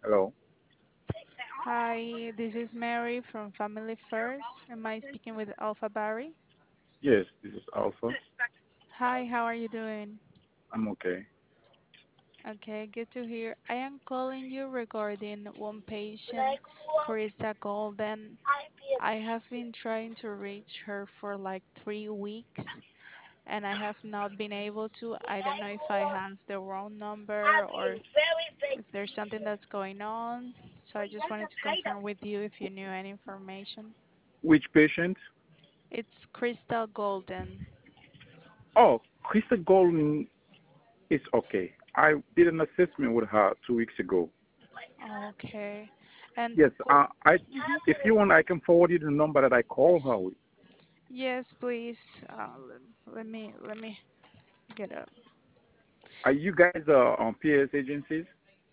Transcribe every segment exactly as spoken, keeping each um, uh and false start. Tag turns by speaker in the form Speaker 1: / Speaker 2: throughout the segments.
Speaker 1: Hello.
Speaker 2: Hi, this is Mary from Family First. Am I speaking with Alpha Barry?
Speaker 1: Yes, this is Alpha.
Speaker 2: Hi, how are you doing?
Speaker 1: I'm okay.
Speaker 2: Okay, good to hear. I am calling you regarding one patient, Krista Golden. I have been trying to reach her for like three weeks and I have not been able to. I don't know if I have the wrong number or if there's something that's going on. So I just wanted to confirm with you if you knew any information.
Speaker 1: Which patient?
Speaker 2: It's Krista Golden.
Speaker 1: Oh, Krista Golden is okay. I did an assessment with her two weeks ago.
Speaker 2: Okay. And
Speaker 1: Yes,
Speaker 2: what?
Speaker 1: uh, I.
Speaker 2: Mhm.
Speaker 1: If you want, I can forward you the number that I called her with.
Speaker 2: Yes, please. Uh, let, let me let me get up.
Speaker 1: Are you guys uh, on P S agencies?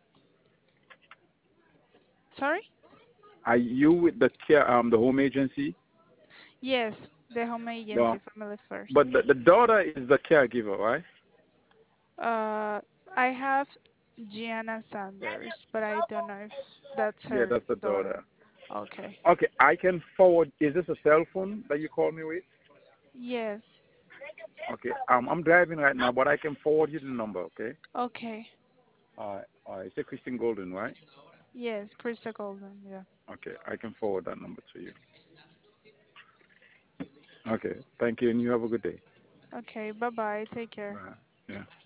Speaker 2: Sorry?
Speaker 1: Are you with the care um the home agency?
Speaker 2: Yes, the home
Speaker 1: No,
Speaker 2: agency, Family First.
Speaker 1: but the, the daughter is the caregiver, right?
Speaker 2: Uh, I have Gianna Sanders, but I don't know if that's
Speaker 1: Yeah,
Speaker 2: her
Speaker 1: that's the
Speaker 2: daughter.
Speaker 1: daughter.
Speaker 2: Okay.
Speaker 1: Okay, I can forward. Is this a cell phone that you call me with?
Speaker 2: Yes.
Speaker 1: Okay, um, I'm driving right now, but I can forward you the number. Okay.
Speaker 2: Okay.
Speaker 1: All right, all right. It's a Christine Golden, right?
Speaker 2: Yes, Krista Golden. Yeah.
Speaker 1: Okay, I can forward that number to you. Okay, thank you, and you have a good day.
Speaker 2: Okay. Bye bye. Take care.
Speaker 1: Bye. Yeah.